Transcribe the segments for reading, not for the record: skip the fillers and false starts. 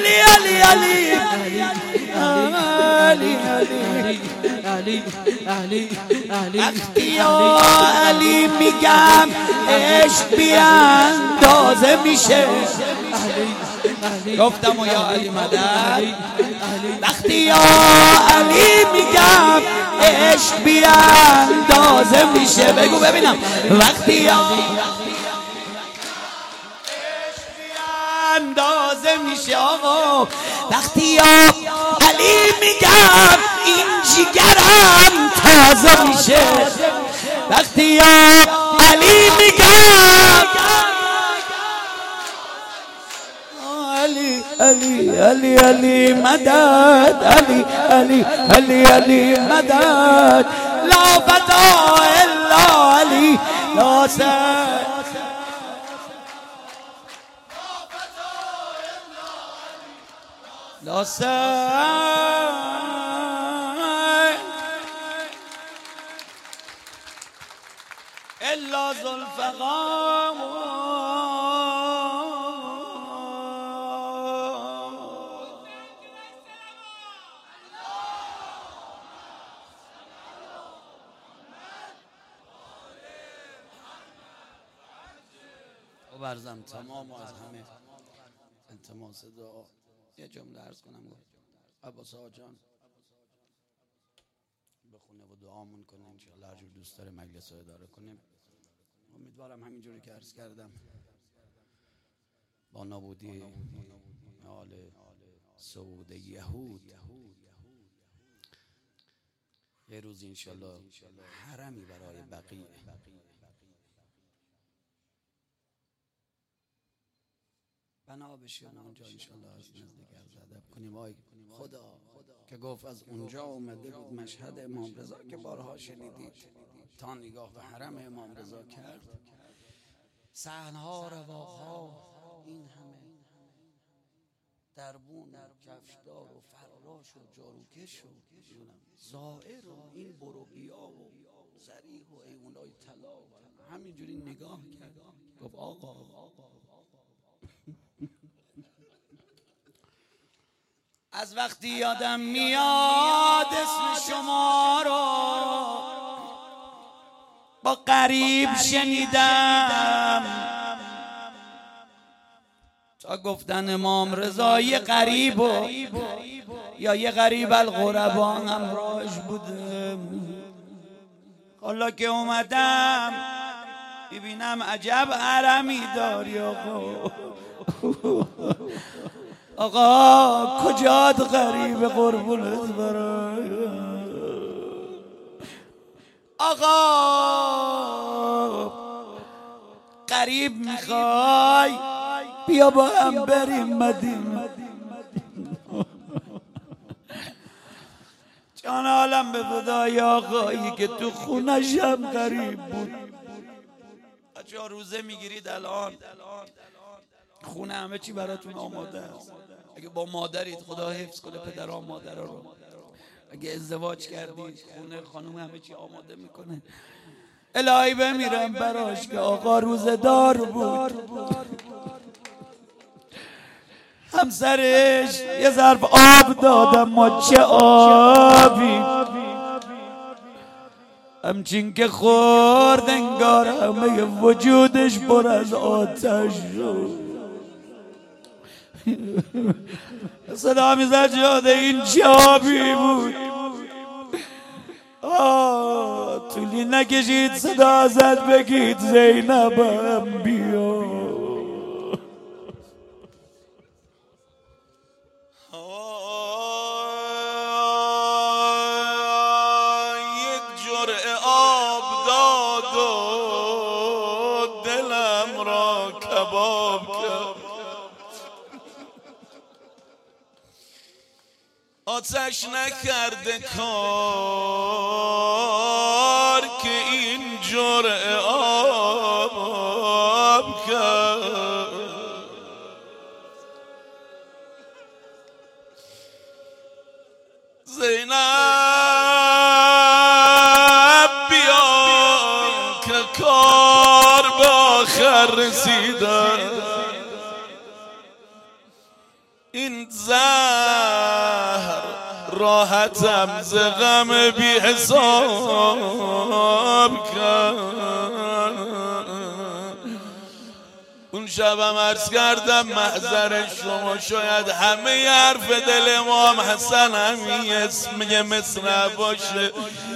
علی علی علی وقتی یا علی میگم عشق بی اندازه میشه گفتم و یا علی مدد وقتی یا علی میگم عشق بی اندازه میشه بگو ببینم وقتی یا اندازه میشه آقا وقتی یا علی میگم این جیگرم تازه میشه وقتی یا علی میگم علی علی علی علی مدد علی علی علی علی مدد لا فدا الا علی لا سر لا الا ذوالفقار و برزم تمام از همه التماس دعا یه جمله عرض کنم عباس آقا جان بخونه و دعامون کنه انشاءالله هر جور دوست داره مجلس رو اداره کنیم امیدوارم همینجوری که عرض کردم با نابودی آل سعود یهود یه روز انشاءالله حرمی برای بقیه بنا بشه اونجا انشاءالله از نزدیک عرض ادب کنیم آی خدا که گفت از اونجا اومده بود مشهد امام رضا که بارها شنیدید تا نگاه به حرم امام رضا کرد صحنها رواها این همه دربون کفشدار و فراش و جاروکش و زائر و این برو بیا و زریح و ایمونای طلا و همینجوری نگاه کرد گفت آقا از وقتی یادم میاد اسم شما رو با غریب شنیدم تا گفتن امام رضا یه غریب و یا یه غریب الغربا همراهش بودم حالا که اومدم ببینم عجب حرمی داری آقا کجات غریب قربونت برای آقا غریب میخوای بیا با هم بریم مدینه جان عالم به فدای آقایی که تو خونشم غریب بود بچه‌ها روزه میگیرید الان خونه همه چی براتون آماده است اگه با مادرید خدا حفظ کنه پدرها مادرها رو اگه ازدواج کردید خونه خانم همه چی آماده میکنه الهی بمیرم براش که آقا روزه دار بود همسرش یه ظرف آب دادم ما چه آبی همچین که خورد انگار همه وجودش پر از آتش شد صدا میزد جاده این چه آبی بود طولی نکشید صدا زد بگید زینبم بیا آتش نکرده کار که این جرعه آب کرد زینب بیا که کار به آخر رسیده این زهر راحتم ز غم بی حساب کرد. اون شبم عرض کردم محضر شما شاید همه حرف دل امام حسن همین اسم مصر باشه.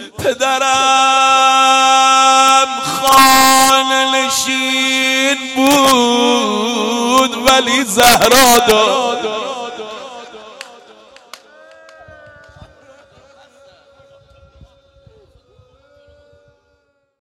پدرم خانه نشین بود ولی زهرا داشت.